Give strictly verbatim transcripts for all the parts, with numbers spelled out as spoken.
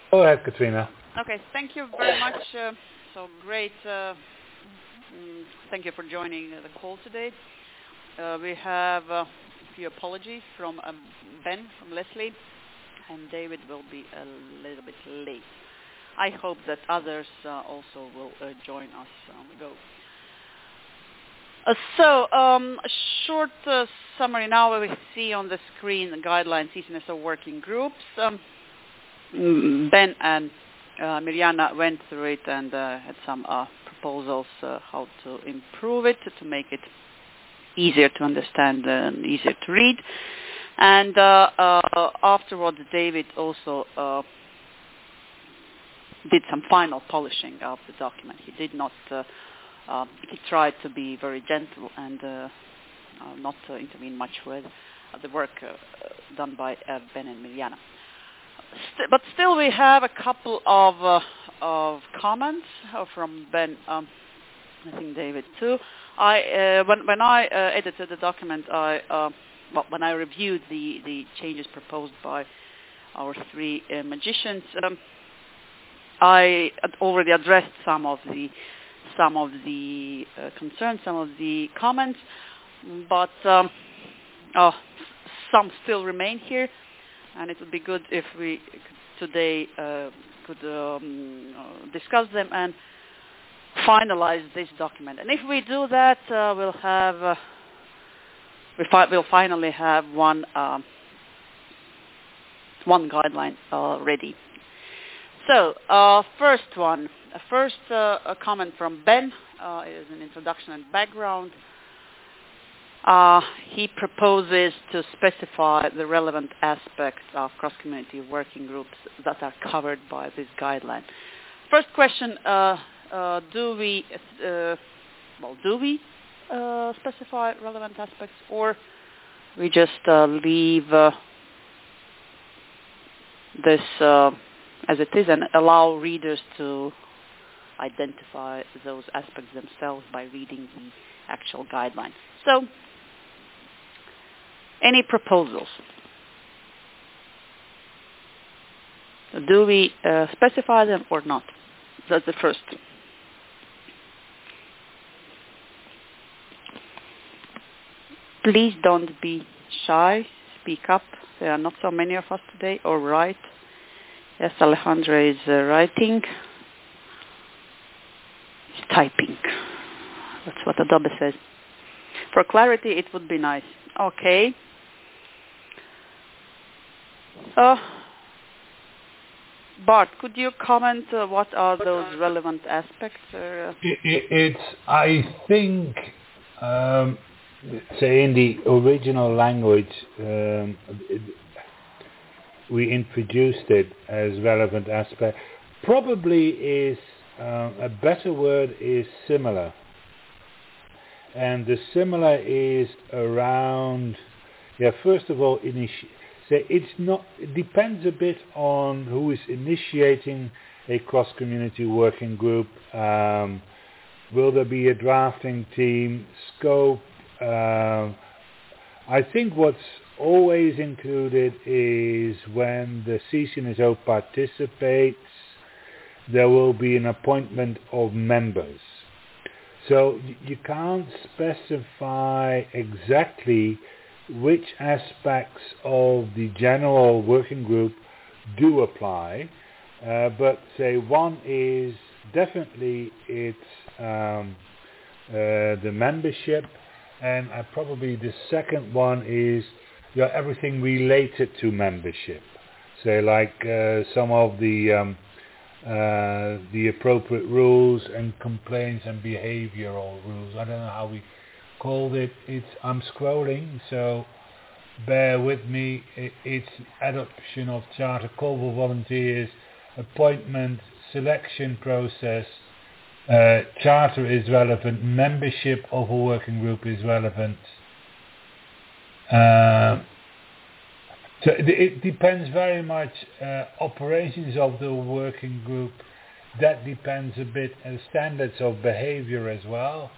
Go ahead, Katrina. Okay, thank you very much. Uh, so great. Uh, mm, thank you for joining uh, the call today. Uh, we have uh, a few apologies from um, Ben, from Leslie, and David will be a little bit late. I hope that others uh, also will uh, join us on the go. Uh, so, um, a short uh, summary now. We see on the screen the guidelines, C C N S O working groups. Um, Ben and uh, Mirjana went through it and uh, had some uh, proposals uh, how to improve it, to make it easier to understand and easier to read. And uh, uh, afterwards, David also uh, did some final polishing of the document. He did not, uh, uh, he tried to be very gentle and uh, uh, not uh, intervene much with uh, the work uh, done by uh, Ben and Mirjana. St- but still we have a couple of, uh, of comments uh, from Ben, um, I think David too. I, uh, when, when I uh, edited the document, I, uh, well, when I reviewed the, the changes proposed by our three uh, magicians, um, I had already addressed some of the some of the uh, concerns, some of the comments, but um, oh, some still remain here, and it would be good if we today uh, could um, uh, discuss them and finalize this document. And if we do that, uh, we'll have uh, we fi- we'll finally have one um, one guideline uh, ready. So, uh, first one, uh, first uh, a comment from Ben uh, is an introduction and background. Uh, he proposes to specify the relevant aspects of cross-community working groups that are covered by this guideline. First question, uh, uh, do we, uh, well, do we uh, specify relevant aspects, or we just uh, leave uh, this uh, as it is and allow readers to identify those aspects themselves by reading the actual guideline? So, any proposals? Do we uh, specify them or not? That's the first. Please don't be shy. Speak up. There are not so many of us today. Or write. Yes, Alejandra is uh, writing. She's typing. That's what Adobe says. For clarity, it would be nice. Okay. Uh, Bart, could you comment uh, what are those relevant aspects? Or, uh... it, it, it's, I think, um, say in the original language, um, it, we introduced it as relevant aspect. Probably is um, a better word is similar, and the similar is around. Yeah, first of all, initi- say it's not. It depends a bit on who is initiating a cross-community working group. Um, will there be a drafting team? Scope. Um, I think what's always included is when the C C N S O participates, there will be an appointment of members. So you can't specify exactly which aspects of the general working group do apply, uh, but say one is definitely it's um, uh, the membership, and uh, probably the second one is you know, everything related to membership. Say like uh, some of the um, uh, the appropriate rules and complaints and behavioral rules. I don't know how we called it. It's I'm scrolling, so bear with me. It, it's adoption of charter, call for volunteers, appointment, selection process. Uh, charter is relevant. Membership of a working group is relevant. Uh, so it, it depends very much. Uh, operations of the working group, that depends a bit, and standards of behavior as well.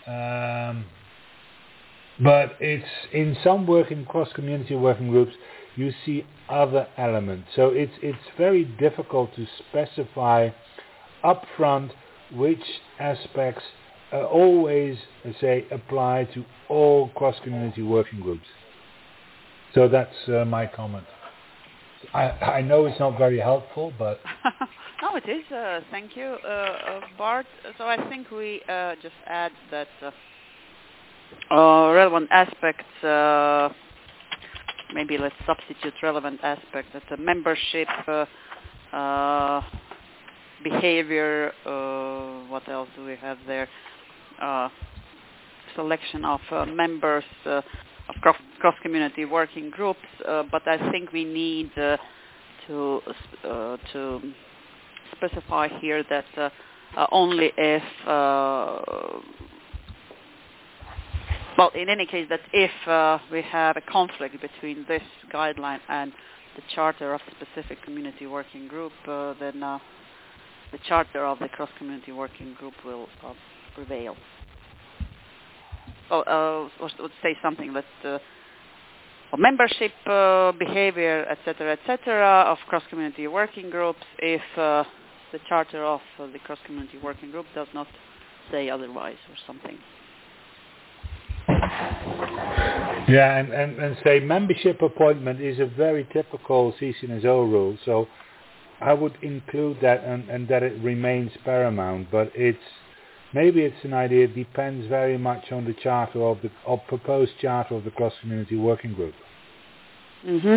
Um, but it's in some working cross-community working groups, you see other elements. So it's it's very difficult to specify upfront which aspects uh, always, uh, say, apply to all cross-community working groups. So that's uh, my comment. I, I know it's not very helpful, but... No, it is. Uh, thank you, uh, uh, Bart. So I think we uh, just add that uh, uh, relevant aspects, uh, maybe let's substitute relevant aspects, that the membership, uh, uh, behavior, uh, what else do we have there? Uh, selection of uh, members uh, of cross, cross-community working groups, uh, but I think we need uh, to uh, to specify here that uh, uh, only if, uh, well, in any case, that if uh, we have a conflict between this guideline and the charter of the specific community working group, uh, then uh, the charter of the cross-community working group will uh, prevail. Well, uh, would say something that uh, membership, uh, behavior, et cetera, et cetera, of cross-community working groups, if uh, the charter of uh, the cross-community working group does not say otherwise or something. Yeah, and, and, and say membership appointment is a very typical C C N S O rule, so I would include that and, and that it remains paramount, but it's maybe it's an idea, it depends very much on the charter of the of proposed charter of the cross-community working group. Mm-hmm.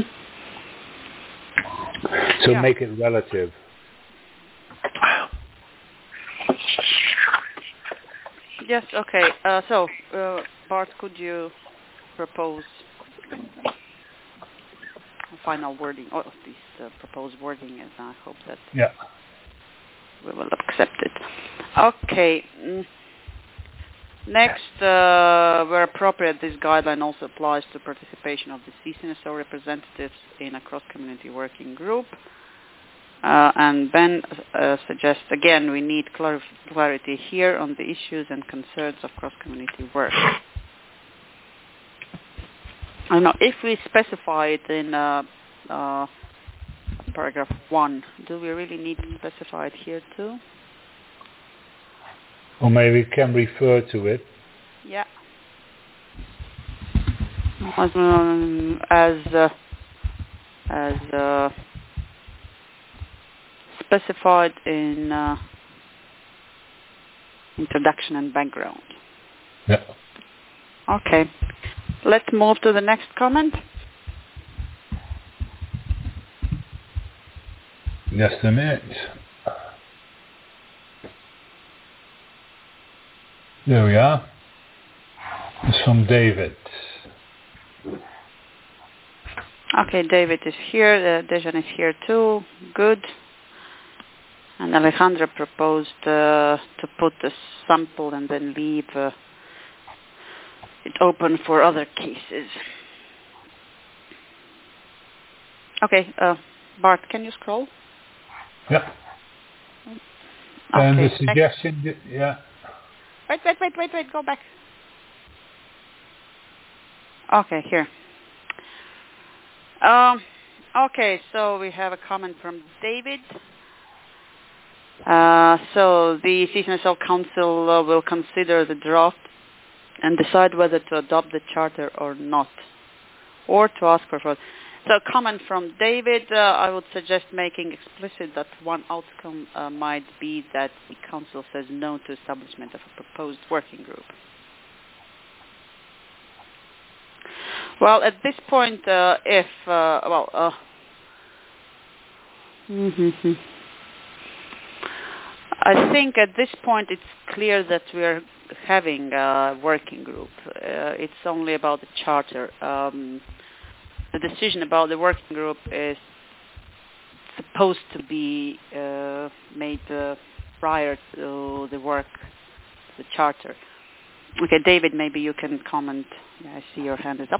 So yeah. make it relative. Yes, okay. Uh, so, uh, Bart, could you propose a final wording of this uh, proposed wording, and I hope that yeah. we will accept it. Okay. Mm. Next, uh, where appropriate, this guideline also applies to participation of the C C N S O representatives in a cross-community working group. Uh, and Ben uh, suggests, again, we need clar- clarity here on the issues and concerns of cross-community work. I don't know, if we specify it in uh, uh, paragraph one, do we really need to specify it here too? Or maybe we can refer to it. Yeah. As um, as, uh, as uh, specified in uh, introduction and background. Yeah. Okay. Let's move to the next comment. Just a minute. There we are. It's from David. Okay, David is here. Uh, Dejan is here too. Good. And Alejandra proposed uh, to put a sample and then leave uh, it open for other cases. Okay, uh, Bart, can you scroll? Yeah. Okay, And the suggestion, next. yeah. Wait, wait, wait, wait, wait, go back. Okay, here. Um, okay, so we have a comment from David. Uh, so the C C N S O Council uh, will consider the draft and decide whether to adopt the charter or not, or to ask for vote. So a comment from David, uh, I would suggest making explicit that one outcome uh, might be that the Council says no to establishment of a proposed working group. Well, at this point, uh, if, uh, well, uh, mm-hmm. I think at this point it's clear that we are having a working group. Uh, it's only about the charter. Um, the decision about the working group is supposed to be uh, made uh, prior to the work, the charter. Okay, David, maybe you can comment. Yeah, I see your hand is up.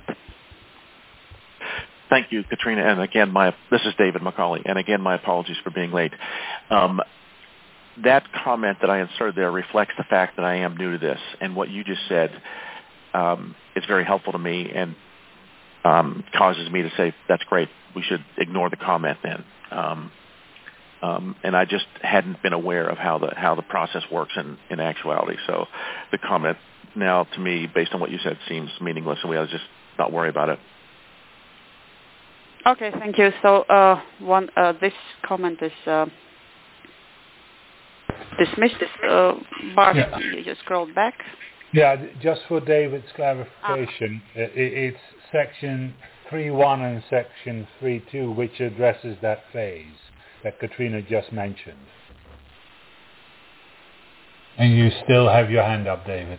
Thank you, Katrina. And again, my this is David McCauley. And again, my apologies for being late. Um, that comment that I inserted there reflects the fact that I am new to this. And what you just said um, is very helpful to me. And um, causes me to say, that's great, we should ignore the comment then. Um, um, and I just hadn't been aware of how the how the process works in, in actuality. So the comment now, to me, based on what you said, seems meaningless, and we ought to just not worry about it. Okay, thank you. So uh, one, uh, this comment is uh, dismissed. Uh, Bart, Yeah. you just scrolled back. Yeah, just for David's clarification, ah. uh, it's section three point one and section three point two which addresses that phase that Katrina just mentioned. And you still have your hand up, David.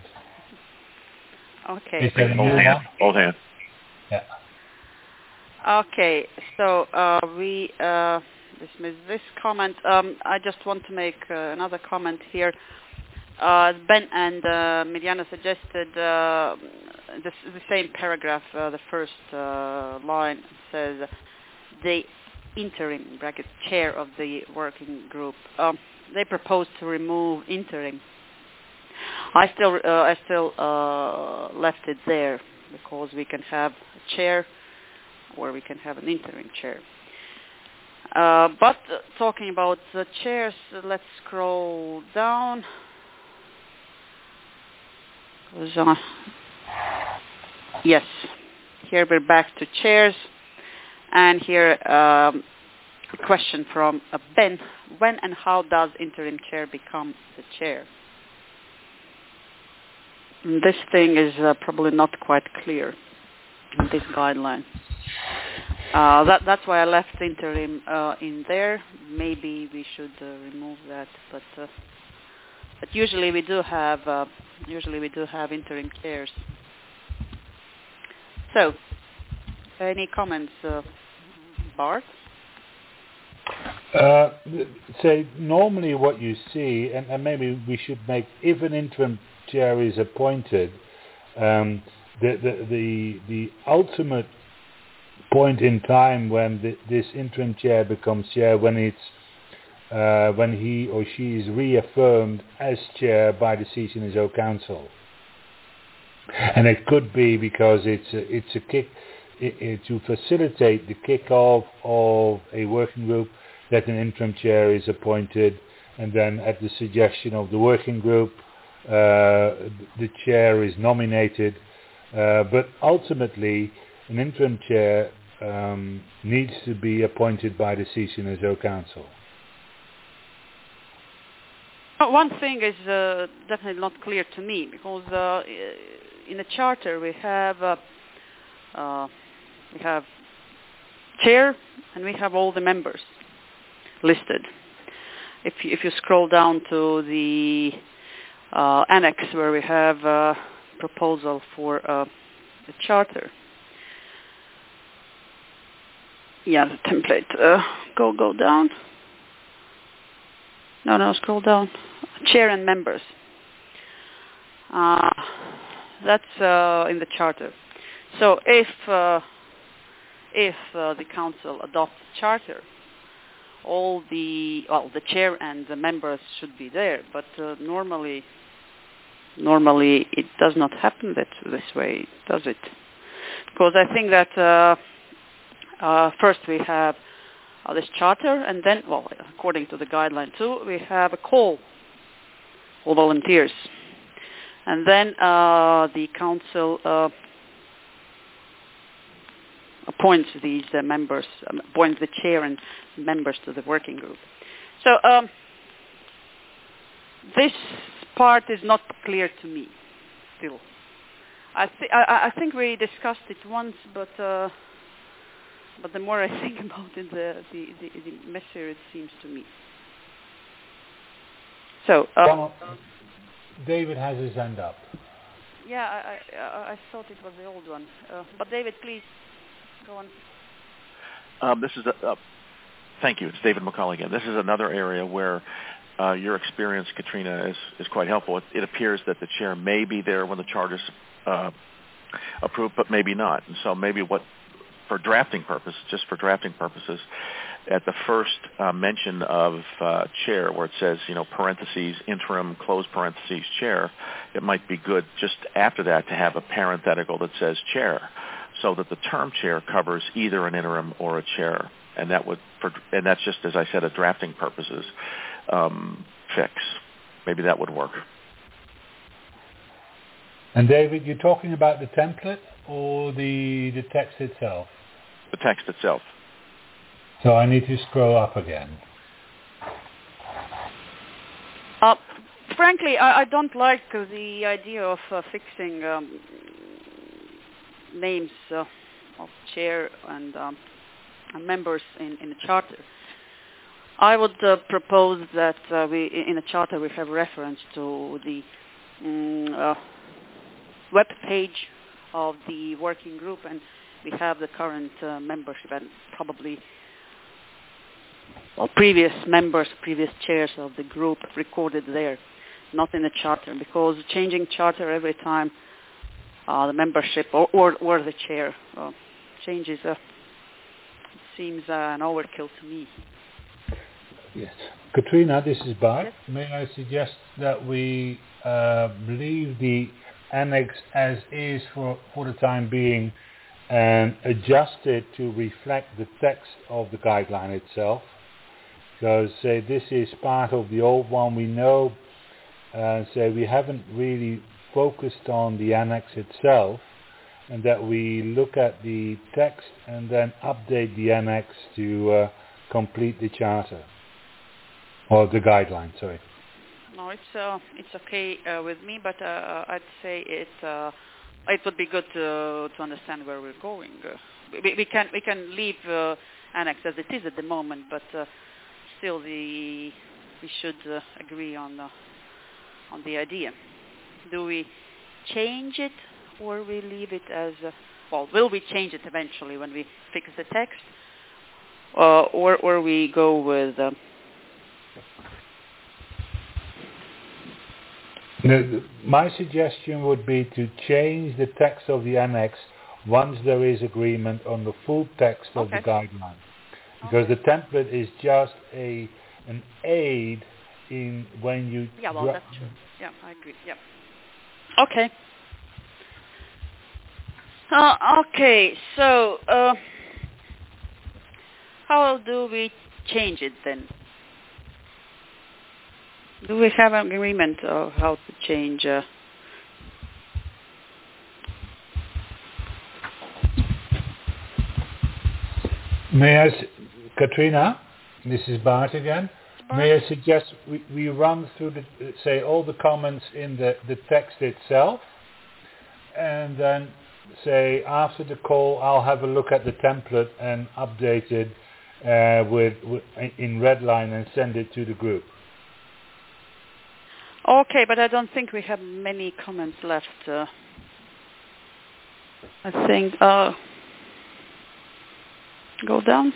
Okay. Old hand. Old hand. Yeah. Okay, so uh, we uh, dismiss this comment. Um, I just want to make uh, another comment here. Uh, Ben and uh, Mirjana suggested uh, this, the same paragraph, uh, the first uh, line says, the interim, bracket, chair of the working group. Um, they proposed to remove interim. I still, uh, I still uh, left it there because we can have a chair or we can have an interim chair. Uh, but uh, talking about the chairs, uh, let's scroll down. Uh, yes, here we're back to chairs. And here um, a question from uh, Ben. When and how does interim chair become the chair? And this thing is uh, probably not quite clear in this guideline. Uh, that, that's why I left interim uh, in there. Maybe we should uh, remove that, but uh, but usually we do have uh, usually we do have interim chairs. So, any comments, uh, Bart? Uh, say normally what you see, and, and maybe we should make, if an interim chair is appointed, um, the, the the the ultimate point in time when the, this interim chair becomes chair, when it's uh, when he or she is reaffirmed as chair by the C C N S O Council, and it could be because it's a, it's a kick it, it, to facilitate the kick-off of a working group that an interim chair is appointed, and then at the suggestion of the working group, uh, the chair is nominated. Uh, but ultimately, an interim chair um, needs to be appointed by the C C N S O Council. One thing is uh, definitely not clear to me, because uh, in the charter we have uh, uh, we have chair and we have all the members listed. If you, if you scroll down to the uh, annex where we have a proposal for uh, the charter, yeah, the template. Uh, go go down. No, no, scroll down. Chair and members. Uh, that's uh, in the charter. So if uh, if uh, the council adopts the charter, all the well, the chair and the members should be there. But uh, normally, normally it does not happen that this way, does it? Because I think that uh, uh, first we have uh, this charter, and then, well, according to the guideline too, we have a call for volunteers, and then uh, the council uh, appoints these uh, members, um, appoints the chair and members to the working group. So um, this part is not clear to me still. I, th- I, I think we discussed it once, but uh, but the more I think about it, the, the, the, the messier it seems to me. So, uh, well, David has his hand up. Yeah, I, I, I thought it was the old one. Uh, but David, please, go on. Um, this is a, uh, thank you. It's David McCauley again. This is another area where uh, your experience, Katrina, is, is quite helpful. It, it appears that the chair may be there when the charter's uh, approved, but maybe not. And so maybe what, for drafting purposes, just for drafting purposes, at the first uh, mention of uh, chair, where it says, you know, parentheses, interim, close parentheses, chair, it might be good just after that to have a parenthetical that says chair, so that the term chair covers either an interim or a chair, and that would, for, and that's just, as I said, a drafting purposes um, fix. Maybe that would work. And David, you're talking about the template or the the text itself? The text itself. So I need to scroll up again. Uh, frankly, I, I don't like uh, the idea of uh, fixing um, names uh, of chair and, um, and members in, in the charter. I would uh, propose that uh, we, in the charter, we have reference to the um, uh, web page of the working group, and we have the current uh, membership and probably well, previous members, previous chairs of the group recorded there, not in the charter, because changing charter every time uh, the membership or, or, or the chair uh, changes uh, seems uh, an overkill to me. Yes. Katrina, this is Bart. Yes. May I suggest that we uh, leave the annex as is for, for the time being and adjust it to reflect the text of the guideline itself? Because say this is part of the old one, we know, uh, say we haven't really focused on the annex itself, and that we look at the text and then update the annex to uh, complete the charter, or the guideline, sorry. No, it's uh, it's okay uh, with me, but uh, I'd say it uh, it would be good to to understand where we're going. Uh, we, we can we can leave uh, annex as it is at the moment, but uh, still the we should uh, agree on the on the idea. Do we change it, or we leave it as uh, well? Will we change it eventually when we fix the text, uh, or or we go with? Uh, No, my suggestion would be to change the text of the annex once there is agreement on the full text of okay. the guideline. Because okay. the template is just a an aid in when you... Yeah, well, that's true. Yeah, I agree. Yeah. Okay. Uh, okay, so uh, how do we change it then? Do we have an agreement of how to change? Uh... May I, Katrina, this is Bart again. Bart? May I suggest we, we run through the, say, all the comments in the, the text itself, and then say after the call I'll have a look at the template and update it uh, with, with in Redline and send it to the group. Okay, but I don't think we have many comments left. Uh, I think, uh, go down.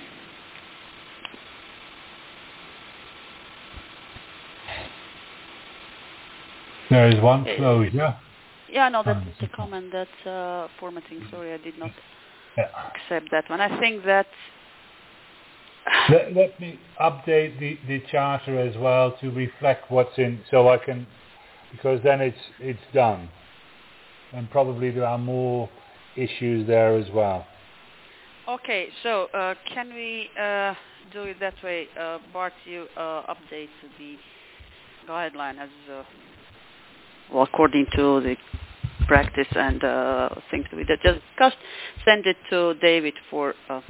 There is one closure. Yeah, no, that's the comment that's uh, formatting. Sorry, I did not yeah. accept that one. I think that... Let, let me update the, the charter as well to reflect what's in, so I can, because then it's it's done, and probably there are more issues there as well. Okay, so uh, can we uh, do it that way? Uh, Bart, you uh, update the guideline as uh, well according to the practice and uh, things that we just discussed. Send it to David for. Uh,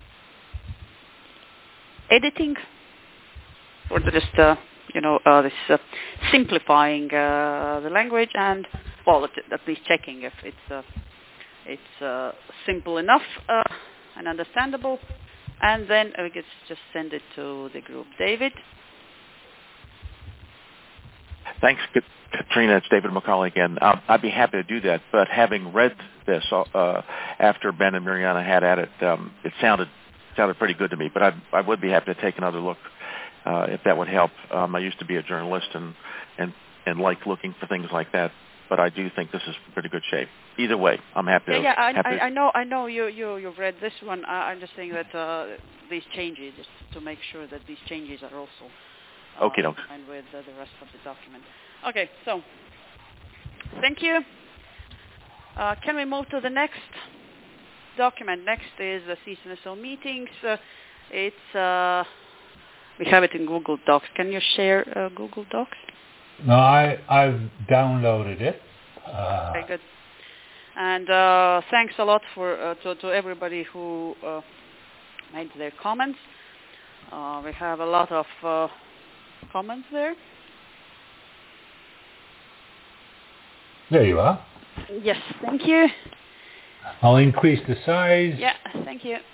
editing, or just uh, you know uh, this uh, simplifying uh, the language, and well, at, at least checking if it's uh, it's uh, simple enough uh, and understandable, and then we can just send it to the group. David. Thanks, Katrina. It's David McCauley again. Um, I'd be happy to do that, but having read this uh, after Ben and Mirjana had at it, um, it sounded. sounded pretty good to me, but I, I would be happy to take another look uh, if that would help. Um, I used to be a journalist and, and, and like looking for things like that, but I do think this is pretty good shape. Either way, I'm happy yeah, to... Yeah, I, happy I, I know I know you, you, you've read this one. I, I'm just saying that uh, these changes, just to make sure that these changes are also uh, okay, in line with uh, the rest of the document. Okay, so thank you. Uh, can we move to the next? document. Next is the C S N S O meetings. Uh, it's uh, we have it in Google Docs. Can you share uh, Google Docs? No, I I've downloaded it. Uh, Very good. And uh, thanks a lot for uh, to to everybody who uh, made their comments. Uh, we have a lot of uh, comments there. There you are. Yes, thank you. I'll increase the size. Yeah, thank you.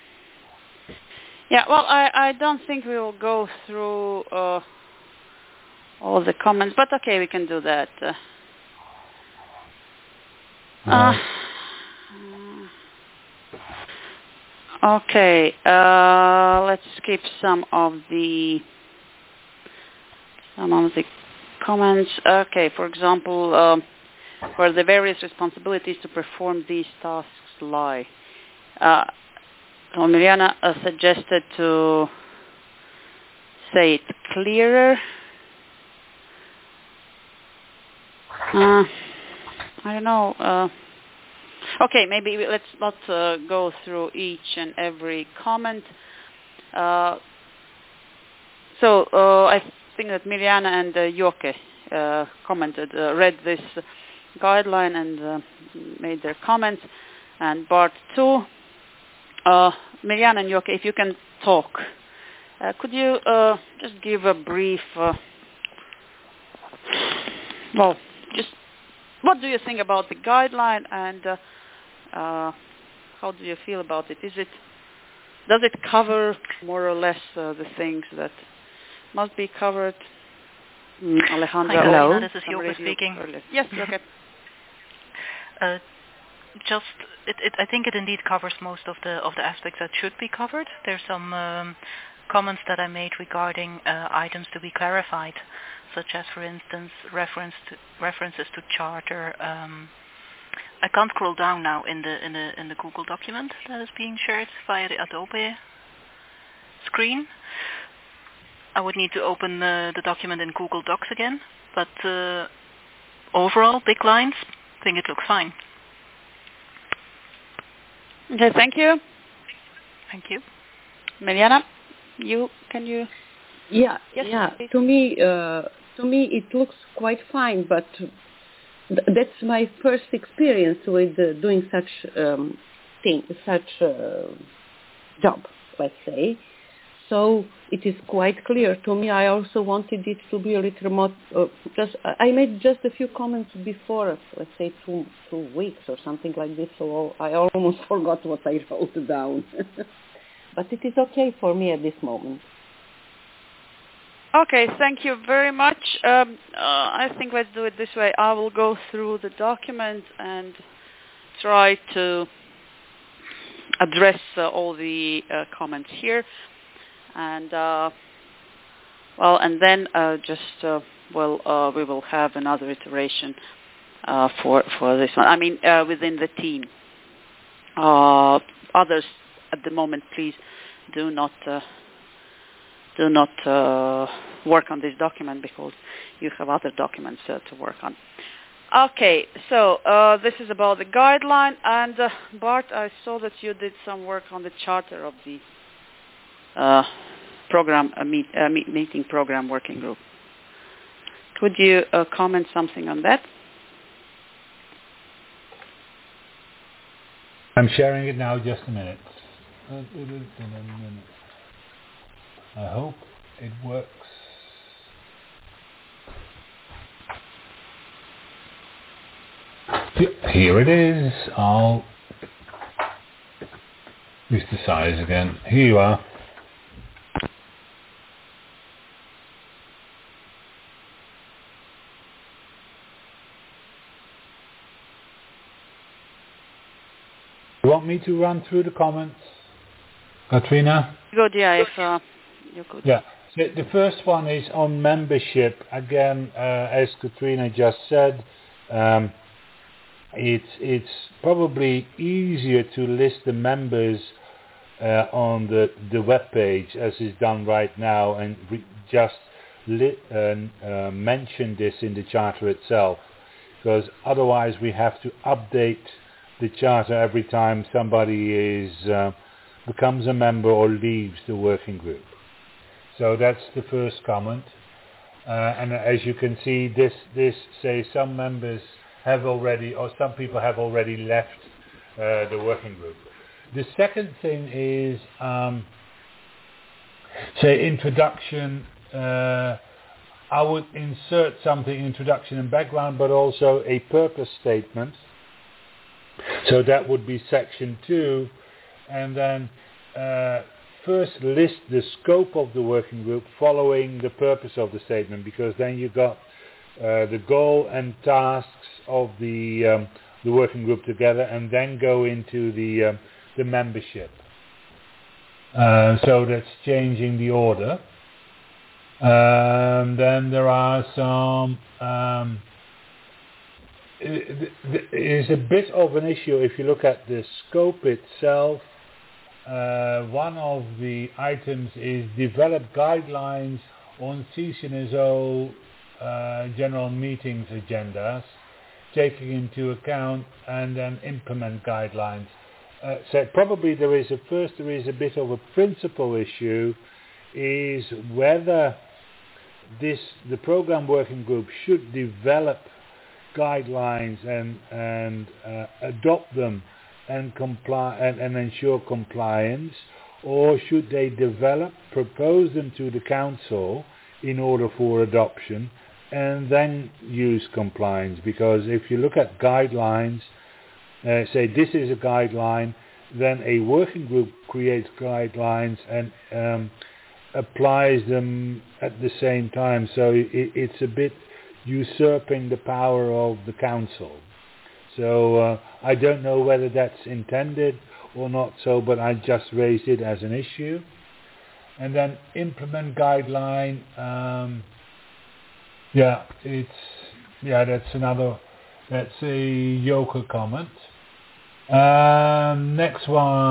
Yeah, well, I, I don't think we will go through uh, all the comments, but okay, we can do that. Uh, uh, okay, uh, let's skip some of the some of the comments. Okay, for example, um, where the various responsibilities to perform these tasks lie. Uh, so Mirjana uh, suggested to say it clearer. Uh, I don't know. Uh, okay, maybe we, let's not uh, go through each and every comment. Uh, so uh, I think that Mirjana and uh, Joke uh, commented, uh, read this guideline and uh, made their comments. And Bart too. Uh, Mirjana and Joke, if you can talk, uh, could you uh, just give a brief, uh, well, just what do you think about the guideline, and uh, uh, how do you feel about it? Is it does it cover more or less uh, the things that must be covered? Mm, Alejandra, hello, this is Joke speaking. Earlier. Yes, okay. uh, just, it, it, I think it indeed covers most of the of the aspects that should be covered. There's some um, comments that I made regarding uh, items to be clarified, such as, for instance, reference to, references to charter. Um, I can't scroll down now in the in the in the Google document that is being shared via the Adobe screen. I would need to open the, the document in Google Docs again, but uh, overall, big lines, I think it looks fine. Okay, thank you. Thank you. Mirjana, you can you? Yeah, yes, yeah. please. To me, uh, to me, it looks quite fine, but th- that's my first experience with uh, doing such um, thing, such uh, job, let's say. So it is quite clear to me. I also wanted it to be a little more. Uh, just I made just a few comments before, let's say two two weeks or something like this. So I almost forgot what I wrote down. But it is okay for me at this moment. Okay, thank you very much. Um, uh, I think let's do it this way. I will go through the document and try to address uh, all the uh, comments here. And uh, well, and then uh, just uh, well, uh, we will have another iteration uh, for for this one. I mean, uh, within the team. Uh, others at the moment, please do not uh, do not uh, work on this document because you have other documents uh, to work on. Okay, so uh, this is about the guideline. And uh, Bart, I saw that you did some work on the charter of the Uh, program, a meet, uh, meet, meeting program working group. Could you uh, comment something on that? I'm sharing it now, just a minute. I hope it works. Here it is. I'll use the size again. Here you are. You want me to run through the comments, Katrina? Good, yeah, if uh, you could. Yeah. So the first one is on membership. Again, uh, as Katrina just said, um, it's it's probably easier to list the members uh, on the the web page as is done right now, and re- just li- uh, uh, mention this in the charter itself, because otherwise we have to update the charter every time somebody is uh, becomes a member or leaves the working group. So that's the first comment. Uh, and as you can see, this, this say some members have already, or some people have already left uh, the working group. The second thing is, um, say, introduction. Uh, I would insert something, introduction and background, but also a purpose statement. So that would be section two. And then uh, first list the scope of the working group following the purpose of the statement, because then you got uh, the goal and tasks of the um, the working group together, and then go into the um, the membership. Uh, so that's changing the order. Um, then there are some. Um, it, it is a bit of an issue if you look at the scope itself. Uh, one of the items is develop guidelines on C C N S O uh, general meetings agendas, taking into account and then implement guidelines. Uh, so probably there is a first there is a bit of a principal issue, is whether this the program working group should develop guidelines and and uh, adopt them and comply and, and ensure compliance, or should they develop, propose them to the council in order for adoption and then use compliance? Because if you look at guidelines, uh, say this is a guideline, then a working group creates guidelines and um, applies them at the same time. So it, it's a bit usurping the power of the council. So uh, I don't know whether that's intended or not so, but I just raised it as an issue. And then implement guideline. Um, yeah, it's yeah, that's another. That's a Joker comment. Um, next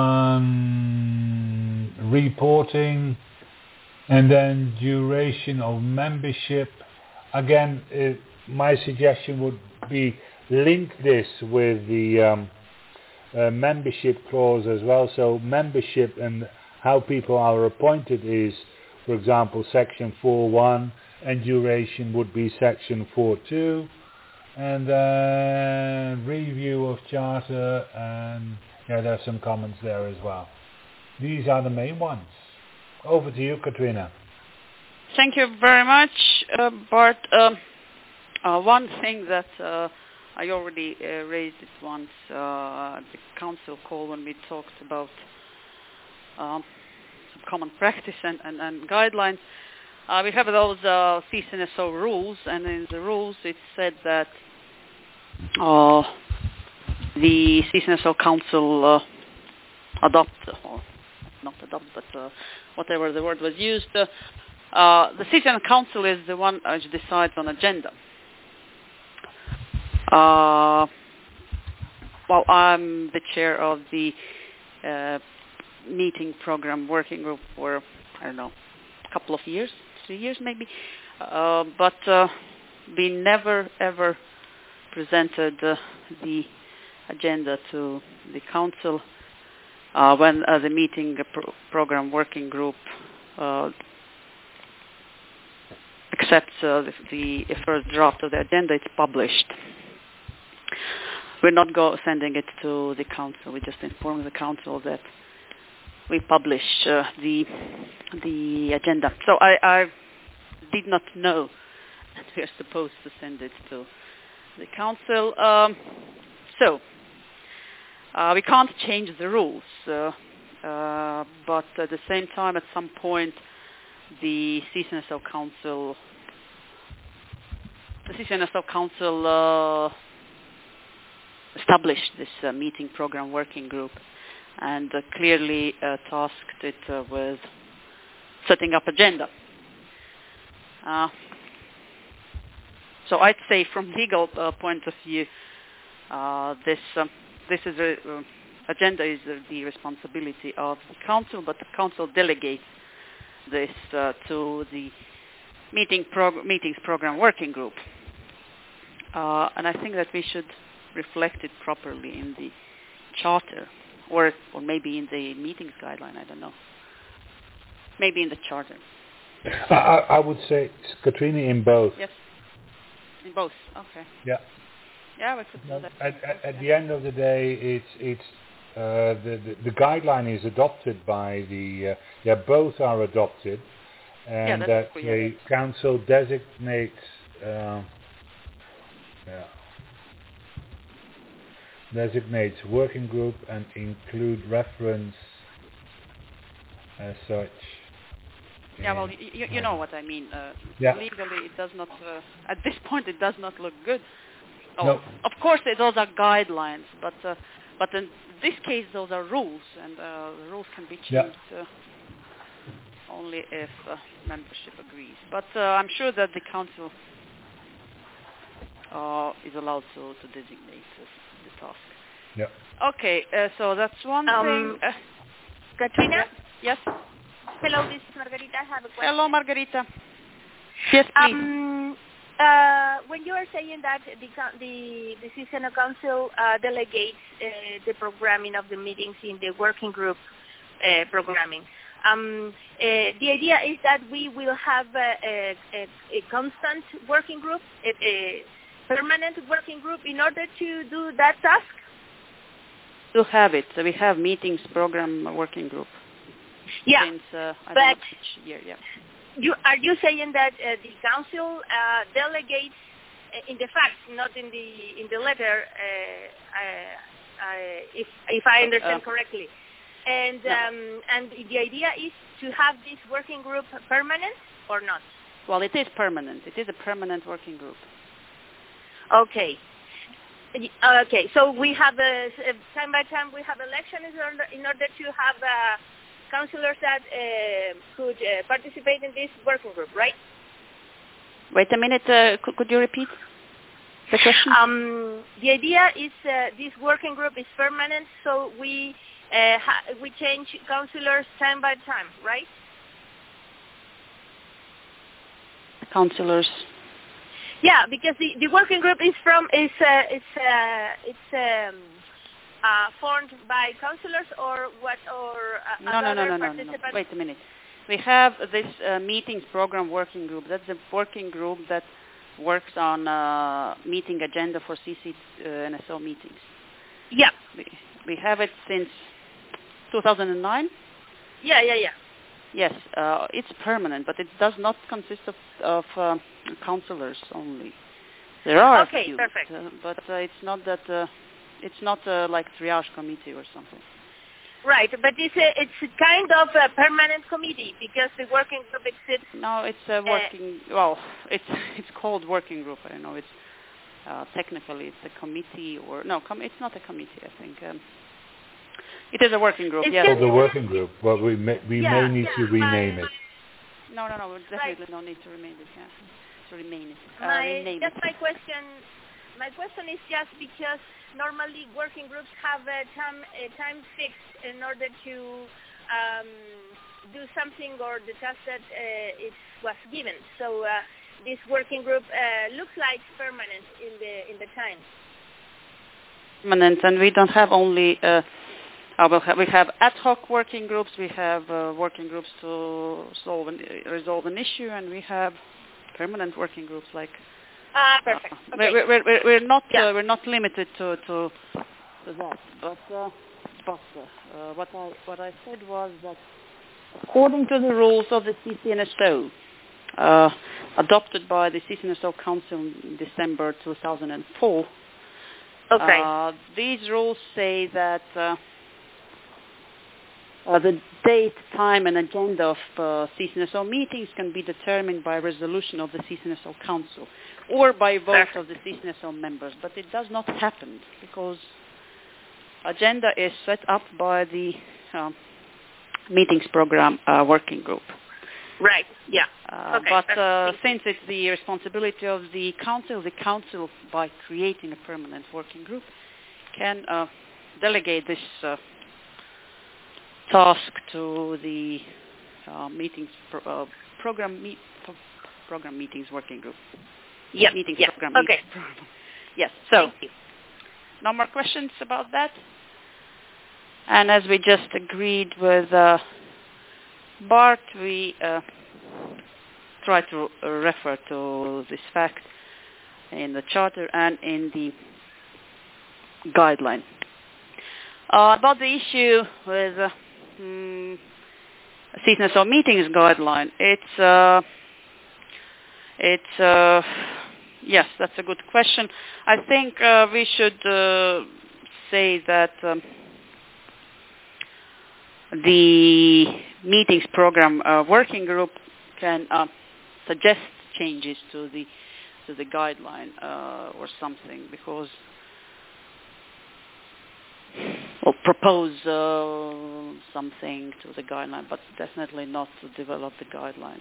one, reporting, and then duration of membership. Again, it, my suggestion would be link this with the um, uh, membership clause as well. So membership and how people are appointed is, for example, section four one, and duration would be section four two. And then review of charter, and yeah, there's some comments there as well. These are the main ones. Over to you, Katrina. Thank you very much, uh, Bart. Um, uh, one thing that uh, I already uh, raised it once uh, at the council call when we talked about um, some common practice and, and, and guidelines. Uh, we have those uh, C C N S O rules, and in the rules it said that uh, the C C N S O Council uh, adopt, or not adopt, but uh, whatever the word was used, uh, uh, the C C N S O Council is the one which decides on agenda. Uh, well, I'm the chair of the uh, meeting program working group for, I don't know, a couple of years, three years maybe, uh, but uh, we never ever presented uh, the agenda to the council uh, when uh, the meeting uh, pro- program working group uh, accepts uh, the, the first draft of the agenda. It's published. We're not go sending it to the council. We just inform the council that we publish uh, the the agenda. So I, I did not know that we are supposed to send it to the council. Um, so uh, we can't change the rules, uh, uh, but at the same time, at some point, the C C N S O Council, the C C N S O Council uh, established this uh, meeting program working group, and uh, clearly uh, tasked it uh, with setting up agenda. Uh, so I'd say from legal uh, point of view, uh, this um, this is a, uh, agenda is uh, the responsibility of the council, but the council delegates this uh, to the meeting prog- meetings program working group, uh, and I think that we should reflect it properly in the charter, or or maybe in the meetings guideline. I don't know. Maybe in the charter. I, I I would say, Katrina, in both. Yes. In both. Okay. Yeah. Yeah, we could do that. At, at, at the end of the day, it's it's uh, the, the the guideline is adopted by the uh, yeah both are adopted, and yeah, that true, the yeah. council designates uh, yeah designates working group and include reference as such. Yeah, well, you, you know what I mean. Uh, yeah. Legally, it does not. Uh, at this point, it does not look good. Oh, no. Of course, those are guidelines, but uh, but in this case, those are rules, and uh, the rules can be changed yeah. uh, only if uh, membership agrees. But uh, I'm sure that the council uh, is allowed to, to designate uh, the task. Yeah. Okay, uh, so that's one um, thing. Uh, Katrina? Yes? Hello, this is Margarita. I have a question. Hello, Margarita. Yes, please. Um, uh, when you are saying that the the, the seasonal council uh, delegates uh, the programming of the meetings in the working group uh, programming, um, uh, the idea is that we will have a, a, a, a constant working group, a, a permanent working group in order to do that task? To have it. So we have meetings, program, working group. Yeah, Since, uh, I but don't know, each year, yeah. You, are you saying that uh, the council uh, delegates uh, in the facts, not in the in the letter, uh, uh, uh, if if I understand uh, correctly? And no. um, and the idea is to have this working group permanent or not? Well, it is permanent. It is a permanent working group. Okay. Okay. So we have a, time by time we have elections in order, in order to have. Uh, councillors that uh, could uh, participate in this working group, right? Wait a minute. Uh, could, could you repeat the question? Um, the idea is uh, this working group is permanent, so we uh, ha- we change councillors time by time, right? Councillors. Yeah, because the, the working group is from is uh, it's uh, it's. Um, Uh, formed by councillors or what or uh, no, no, no, no, no, no. Wait a minute. We have this uh, meetings program working group. That's a working group that works on uh, meeting agenda for C C uh, N S O meetings. Yeah. We, we have it since two thousand nine. Yeah, yeah, yeah. Yes, uh, it's permanent, but it does not consist of, of uh, councillors only. There are okay, a few, perfect. Uh, but uh, it's not that. Uh, It's not uh, like triage committee or something. Right, but it's a, it's a kind of a permanent committee because the working group exists. No, it's a working. Uh, well, it's it's called working group. I don't know. It's uh, technically it's a committee or no, com- it's not a committee. I think um, it is a working group. It's yes. Oh, the working group. Well, we may, we yeah, may need yeah, to rename my, it. No, no, no. We definitely right. no need to rename it. Yeah, to remain it. Uh, my, rename just it. my question. My question is just because normally working groups have a time a time fixed in order to um, do something or the task that uh, it was given. So uh, this working group uh, looks like permanent in the in the time. Permanent, and we don't have only. Uh, uh, we'll have, we have ad hoc working groups. We have uh, working groups to solve an, resolve an issue, and we have permanent working groups like. Ah, perfect. Uh, okay. we're, we're, we're, we're not yeah. uh, we're not limited to to, to that, but uh, but uh, what I what I said was that according to the rules of the C C N S O, uh, adopted by the C C N S O Council in December two thousand four, okay. uh, these rules say that. Uh, Uh, the date, time, and agenda of uh, C C N S O meetings can be determined by resolution of the C C N S O Council or by vote Perfect. of the C C N S O members. But it does not happen because agenda is set up by the um, meetings program uh, working group. Right. Yeah. Uh, okay. but uh, since it's the responsibility of the council, the council, by creating a permanent working group, can uh, delegate this uh, task to the uh, meetings pro- uh, program meet pro- program meetings working group. Yep. Meetings Yep. program. Okay. Meetings. Yes. So, Thank you. no more questions about that? And as we just agreed with uh, Bart, we uh, try to uh, refer to this fact in the charter and in the guideline. Uh, about the issue with uh, mm, C S N S O meetings guideline, it's uh, it's uh, yes, that's a good question. I think uh, we should uh, say that um, the meetings program uh, working group can uh, suggest changes to the to the guideline uh, or something, because or propose uh, something to the guideline, but definitely not to develop the guideline.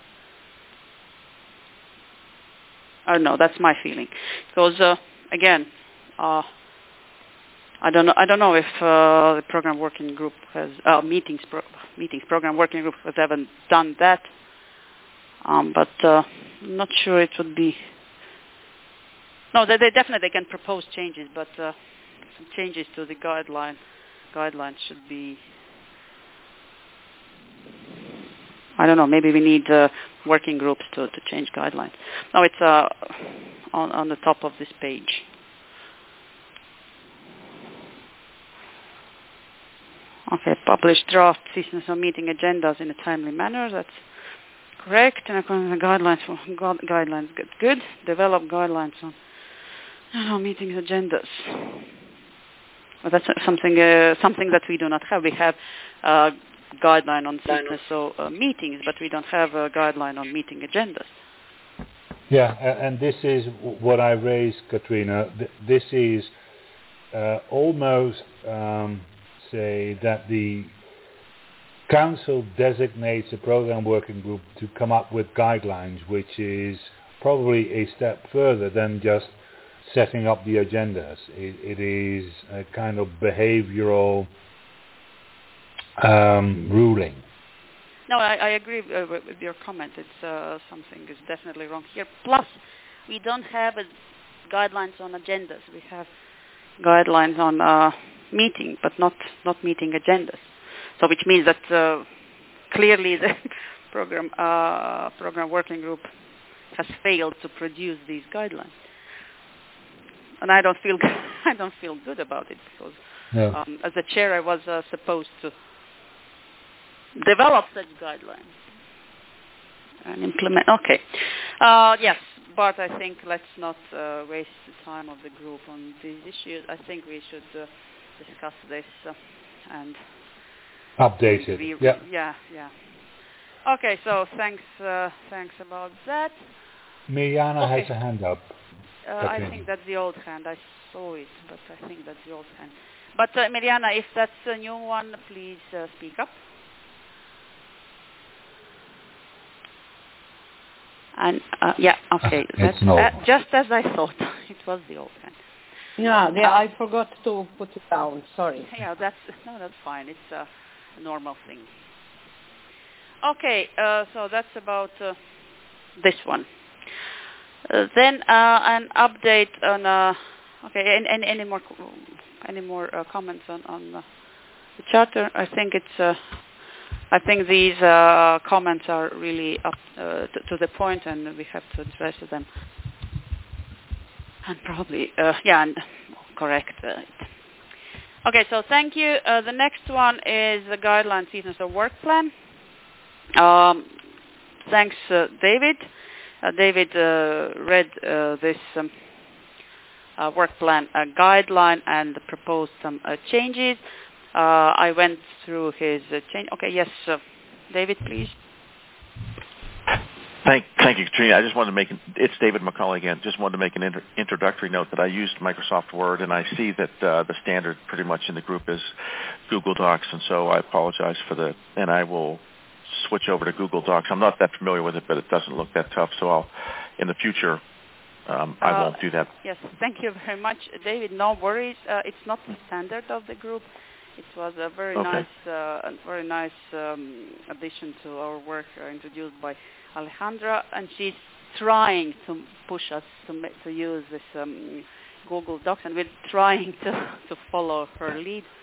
I don't know. That's my feeling, because uh, again, uh, I don't know. I don't know if uh, the program working group has uh, meetings pro- meetings program working group has ever done that, um, but uh, I'm not sure it would be. No, they, they definitely can propose changes, but uh, some changes to the guideline guidelines should be. I don't know. Maybe we need uh, working groups to, to change guidelines. No, it's uh, on on the top of this page. Okay, publish draft C S N S O meeting agendas in a timely manner. That's correct. And according to the guidelines for gu- guidelines, good. Good. Develop guidelines on uh, meeting agendas. Well, that's something uh, something that we do not have. We have a guideline on C S N S O uh, meetings, but we don't have a guideline on meeting agendas. Yeah, and this is what I raised, Katrina. This is uh, almost. Um, say that the council designates a program working group to come up with guidelines, which is probably a step further than just setting up the agendas. It, it is a kind of behavioral um, ruling. No, I, I agree uh, with, with your comment. It's uh, something is definitely wrong here. Plus, we don't have a guidelines on agendas. We have guidelines on uh, meeting, but not not meeting agendas. So, which means that uh, clearly the program uh, program working group has failed to produce these guidelines, and I don't feel I don't feel good about it, because no. um, as a chair I was uh, supposed to develop such guidelines and implement. Okay, uh, yes. But I think let's not uh, waste the time of the group on these issues. I think we should uh, discuss this uh, and update it. Re- yeah, yeah, yeah. Okay, so thanks, uh, thanks about that. Mirjana okay. has a hand up. Uh, I think that's the old hand. I saw it, but I think that's the old hand. But uh, Mirjana, if that's a new one, please uh, speak up. And uh, yeah, okay, that's no. uh, just as I thought. It was the old hand. Yeah, yeah, I forgot to put it down. Sorry. Yeah, that's no, that's fine. It's uh, a normal thing. Okay, uh, so that's about uh, this one. Uh, then uh, an update on. Uh, okay, and, and any more any more uh, comments on on uh, the charter? I think it's. Uh, I think these uh, comments are really up uh, to, to the point, and we have to address them. And probably, uh, yeah, and correct uh, it. Okay, so thank you. Uh, the next one is the guideline C S N S O work plan. Um, thanks, uh, David. Uh, David uh, read uh, this um, uh, work plan uh, guideline and proposed some uh, changes. Uh, I went through his uh, change. Okay, yes, uh, David, please. Thank, thank you, Katrina. I just wanted to make, it's David McCauley again, just wanted to make an inter- introductory note that I used Microsoft Word, and I see that uh, the standard pretty much in the group is Google Docs, and so I apologize for the, and I will switch over to Google Docs. I'm not that familiar with it, but it doesn't look that tough, so I'll, in the future, um, I uh, won't do that. Yes, thank you very much, David. No worries. Uh, it's not the standard of the group. It was a very Okay. nice, uh, a very nice um, addition to our work uh, introduced by Alejandra, and she's trying to push us to ma- to use this um, Google Docs, and we're trying to to follow her lead.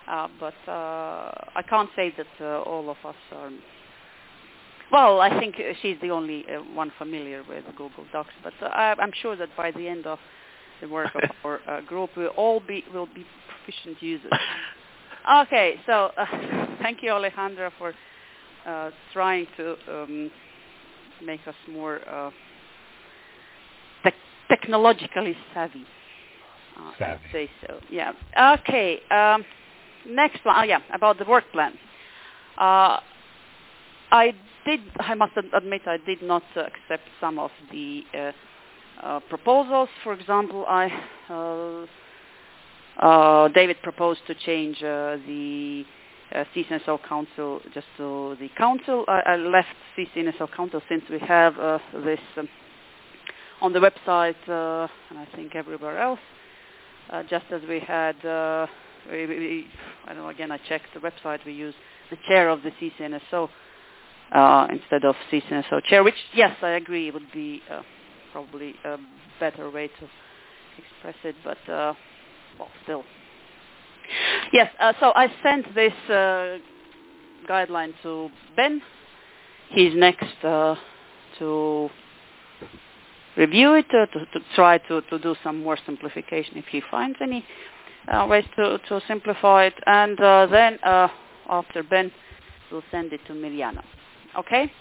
Uh, but uh, I can't say that uh, all of us are. Well, I think she's the only uh, one familiar with Google Docs, but uh, I, I'm sure that by the end of the work of our uh, group, we'll all be will be proficient users. Okay, so uh, thank you, Alejandra, for uh, trying to um, make us more uh, te- technologically savvy. Uh, savvy. I'd say so. Yeah. Okay. Um, next one. Oh, yeah, about the work plan. Uh, I did. I must admit, I did not uh, accept some of the uh, uh, proposals. For example, I uh, uh, David proposed to change uh, the uh, C C N S O Council just to the council. I, I left C C N S O Council since we have uh, this um, on the website, uh, and I think everywhere else. Uh, just as we had, uh, we, we, I don't know. Again, I checked the website. We use the chair of the C C N S O. Uh, instead of C C N S O chair, which, yes, I agree, would be uh, probably a better way to express it, but, uh, well, still. Yes, uh, so I sent this uh, guideline to Ben. He's next uh, to review it, uh, to, to try to, to do some more simplification if he finds any uh, ways to, to simplify it, and uh, then uh, after Ben, we'll send it to Mirjana. Okay.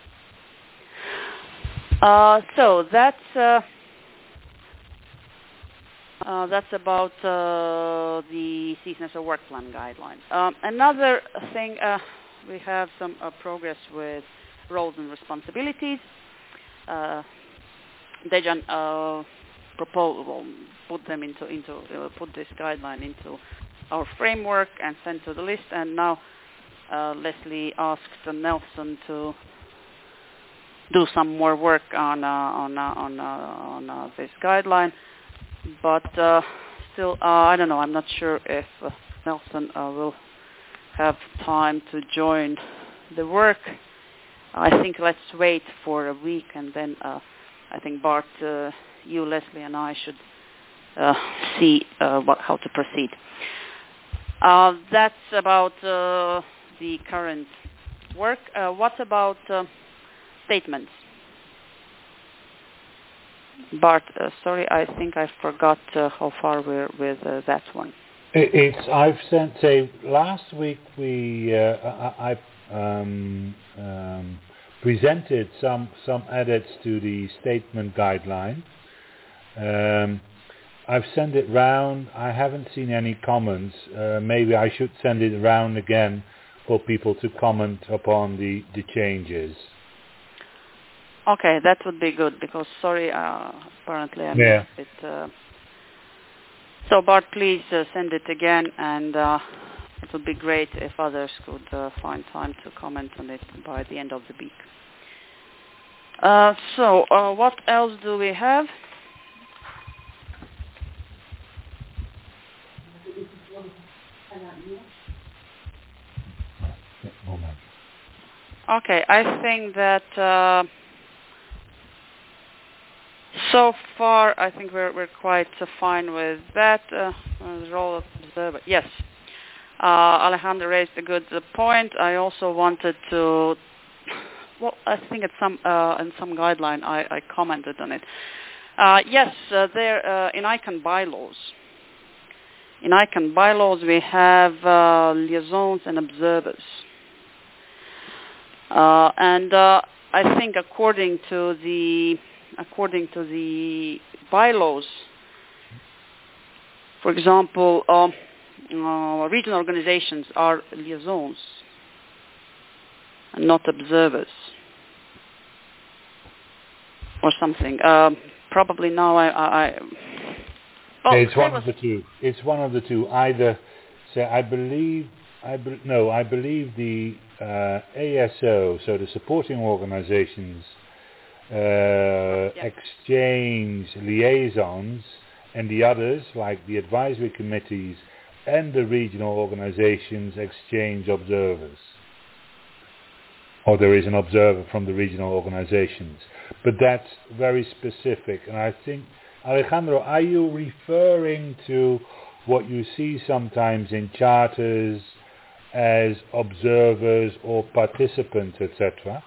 Uh, so that's uh, uh, that's about uh, the C C N S O work plan guideline. Um, another thing, uh, we have some uh, progress with roles and responsibilities. Uh, Dejan uh, proposed, well, put them into into uh, put this guideline into our framework and sent to the list, and now. Uh, Leslie asked uh, Nelson to do some more work on uh, on uh, on, uh, on uh, this guideline, but uh, still, uh, I don't know. I'm not sure if uh, Nelson uh, will have time to join the work. I think let's wait for a week, and then uh, I think Bart, uh, you, Leslie, and I should uh, see uh, what, how to proceed. Uh, that's about. Uh, the current work. Uh, what about uh, statements? Bart, uh, sorry, I think I forgot uh, how far we're with uh, that one. It's, I've sent, say, last week we, uh, I, I um, um, presented some, some edits to the statement guideline. Um, I've sent it round. I haven't seen any comments. Uh, maybe I should send it round again for people to comment upon the, the changes. Okay, that would be good, because, sorry, uh, apparently I yeah. missed it. Uh, so, Bart, please uh, send it again, and uh, it would be great if others could uh, find time to comment on it by the end of the week. Uh, so, uh, what else do we have? Okay, I think that uh, so far I think we're we're quite uh, fine with that. Uh, the role of observer, yes. Uh, Alejandro raised a good uh, point. I also wanted to, well, I think at some uh, in some guideline I, I commented on it. Uh, yes, uh, there uh, in ICANN bylaws. In ICANN bylaws we have uh, liaisons and observers. Uh, and uh, I think according to the according to the bylaws, for example, um, uh, regional organizations are liaisons and not observers, or something. Um, probably now I. I, I oh, it's one of the two. It's one of the two. Either, say, I believe. I be, no, I believe the uh, A S O, so the supporting organizations, uh, yeah. exchange liaisons, and the others, like the advisory committees and the regional organizations, exchange observers. Or there is an observer from the regional organizations. But that's very specific, and I think, Alejandro, are you referring to what you see sometimes in charters as observers or participants, et cetera.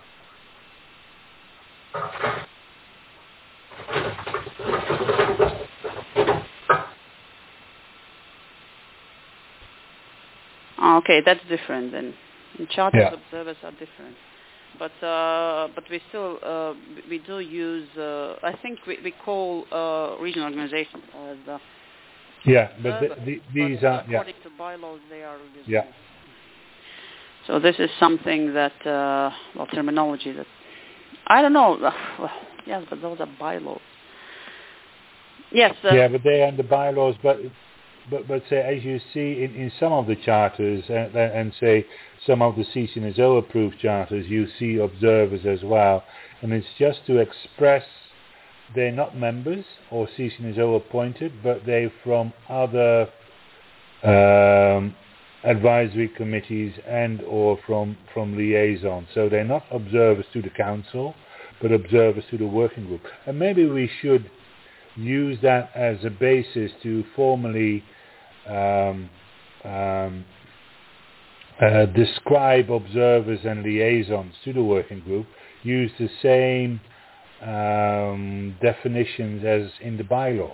Okay, that's different then. In charters, Yeah. observers are different. But uh, but we still uh, we do use. Uh, I think we, we call uh, regional organizations as uh, Yeah, but observers, the, the, these but are yeah. according to bylaws they are used. Yeah. So this is something that uh, well terminology that I don't know. Well, yes, but those are bylaws. Yes. Uh, Yeah, but they are in the bylaws, but but but say as you see in, in some of the charters and, and say some of the C C N S O approved charters, you see observers as well, and it's just to express they're not members or C C N S O appointed, but they're from other um, advisory committees and or from from liaison. So they're not observers to the council, but observers to the working group. And maybe we should use that as a basis to formally um, um, uh, describe observers and liaisons to the working group, use the same um, definitions as in the bylaws.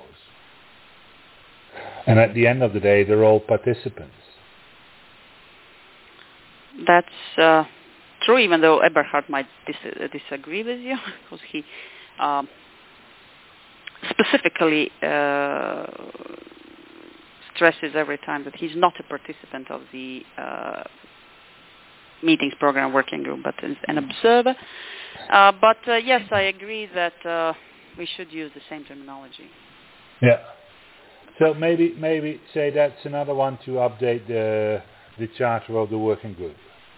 And at the end of the day, they're all participants. That's uh, true, even though Eberhard might dis- disagree with you, because he um, specifically uh, stresses every time that he's not a participant of the uh, meetings program working group, but is an observer. Uh, but uh, yes, I agree that uh, we should use the same terminology. Yeah. So maybe maybe say that's another one to update the the charter of the working group.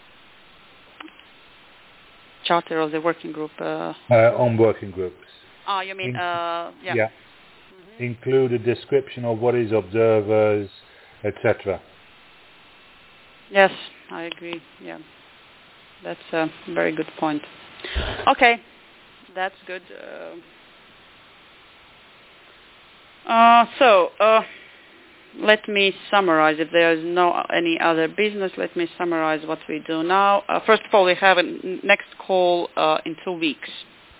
Charter of the working group. Uh, uh, on working groups. Oh, you mean In- uh, yeah. Yeah. Mm-hmm. Include a description of what is observers, et cetera. Yes, I agree. Yeah, that's a very good point. Okay, that's good. Uh, uh, so uh, let me summarize. If there is no any other business, let me summarize what we do now. Uh, first of all, we have a n- next call uh, in two weeks.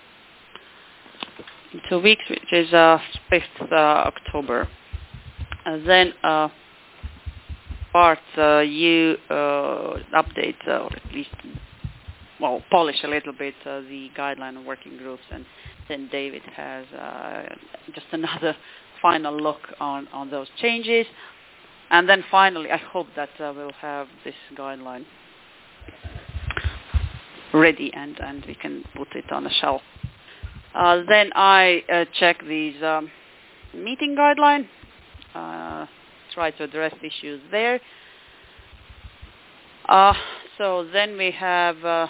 In two weeks, which is uh, fifth uh, October. And then. Uh, Bart, uh, you uh, update, uh, or at least, well, polish a little bit uh, the guideline of working groups, and then David has uh, just another final look on, on those changes. And then finally, I hope that uh, we'll have this guideline ready and, and we can put it on a shelf. Uh, then I uh, check these um, meeting guideline. Uh, try to address issues there. Uh, so then we have, uh,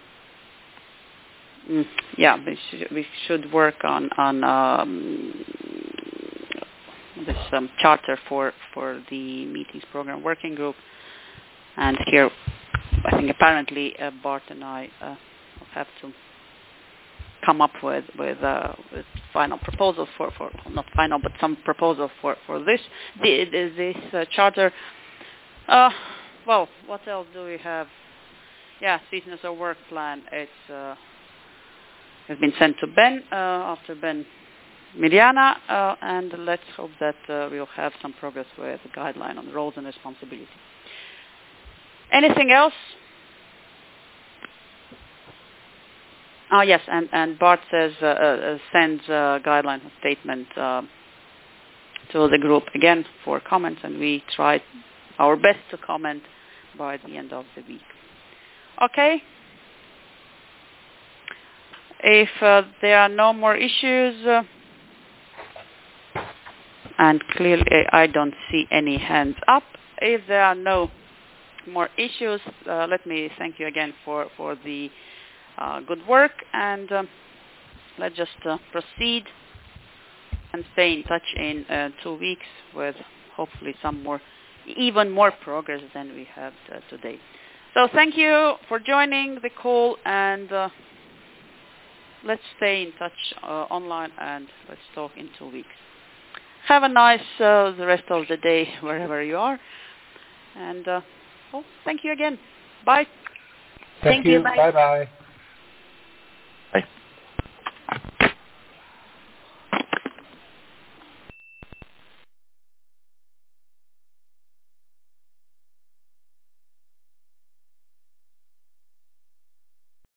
mm, yeah, we, sh- we should work on on um, this um, charter for for the meetings program working group. And here, I think apparently uh, Bart and I uh, have to come up with with, uh, with final proposals for, for not final but some proposal for for this the, the, this uh, charter. Uh, well, what else do we have? Yeah, C C N S O work plan. It's uh, has been sent to Ben uh, after Ben Mirjana, uh, and let's hope that uh, we'll have some progress with the guideline on roles and responsibility. Anything else? Oh, yes, and, and Bart says, uh, uh, sends a guideline statement uh, to the group again for comments, and we try our best to comment by the end of the week. Okay? If uh, there are no more issues, uh, and clearly I don't see any hands up, if there are no more issues, uh, let me thank you again for, for the Uh, good work, and um, let's just uh, proceed and stay in touch in uh, two weeks with hopefully some more, even more progress than we have uh, today. So thank you for joining the call, and uh, let's stay in touch uh, online, and let's talk in two weeks. have a nice uh, the rest of the day wherever you are. And uh, well, thank you again. Bye. Thank, Thank you. you. Bye. Bye bye.